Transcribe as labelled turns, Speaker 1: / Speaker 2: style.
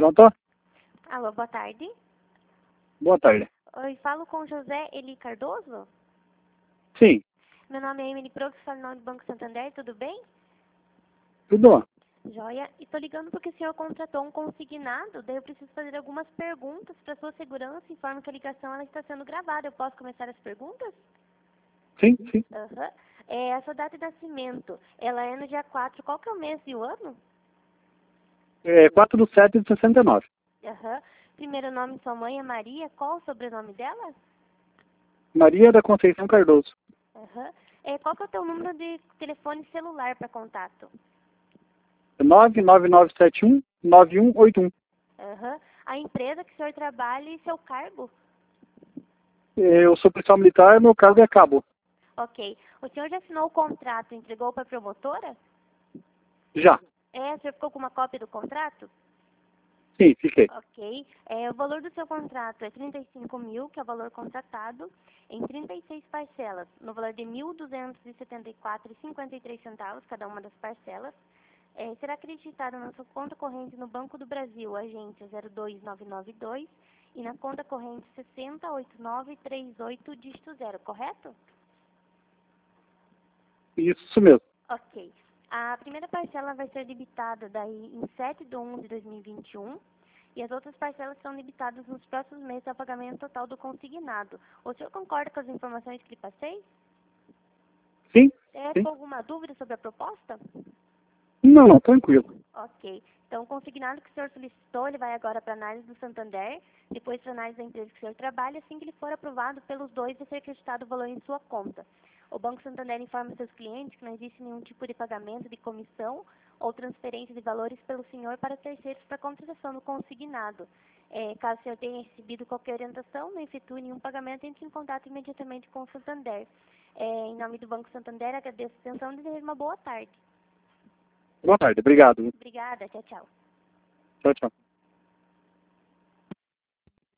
Speaker 1: Pronto?
Speaker 2: Alô, boa tarde.
Speaker 1: Boa tarde.
Speaker 2: Oi, falo com José Eli Cardoso?
Speaker 1: Sim,
Speaker 2: Meu nome é Emily profissional do Banco Santander, tudo bem?
Speaker 1: tudo.
Speaker 2: Joia. E tô ligando porque o senhor contratou um consignado, daí eu preciso fazer algumas perguntas para sua segurança, informo que a ligação ela está sendo gravada. Eu posso começar as perguntas?
Speaker 1: Sim, sim.
Speaker 2: Aham. A sua data de nascimento, ela é no dia 4. Qual que é o mês e o ano?
Speaker 1: 4/7/69.
Speaker 2: Aham. Primeiro nome de sua mãe é Maria, qual o sobrenome dela?
Speaker 1: Maria da Conceição Cardoso.
Speaker 2: Aham. Qual que é o teu número de telefone celular para contato?
Speaker 1: 99971-9181.
Speaker 2: Aham. A empresa que o senhor trabalha e seu cargo?
Speaker 1: Eu sou policial militar, meu cargo é cabo.
Speaker 2: Ok. O senhor já assinou o contrato e entregou para a promotora?
Speaker 1: Já.
Speaker 2: O senhor ficou com uma cópia do contrato?
Speaker 1: Sim, fiquei.
Speaker 2: Ok. O valor do seu contrato é 35 mil, que é o valor contratado, em 36 parcelas, no valor de 1.274,53 centavos, cada uma das parcelas. Será acreditado na sua conta corrente no Banco do Brasil, agência 02992, e na conta corrente 608938, dígito 0, correto?
Speaker 1: Isso mesmo.
Speaker 2: Ok. A primeira parcela vai ser debitada daí em 7/1/2021 e as outras parcelas são debitadas nos próximos meses ao pagamento total do consignado. O senhor concorda com as informações que lhe passei?
Speaker 1: Sim, sim.
Speaker 2: Ficou alguma dúvida sobre a proposta?
Speaker 1: Não, tranquilo.
Speaker 2: Ok. Então, o consignado que o senhor solicitou, ele vai agora para a análise do Santander, depois para a análise da empresa que o senhor trabalha. Assim que ele for aprovado pelos dois, vai ser acreditado o valor em sua conta. O Banco Santander informa seus clientes que não existe nenhum tipo de pagamento de comissão ou transferência de valores pelo senhor para terceiros para contratação do consignado. Caso o senhor tenha recebido qualquer orientação, não efetue nenhum pagamento, entre em contato imediatamente com o Santander. Em nome do Banco Santander, agradeço a atenção e desejo uma boa tarde.
Speaker 1: Boa tarde, obrigado.
Speaker 2: Obrigada, tchau, tchau.
Speaker 1: Tchau, tchau.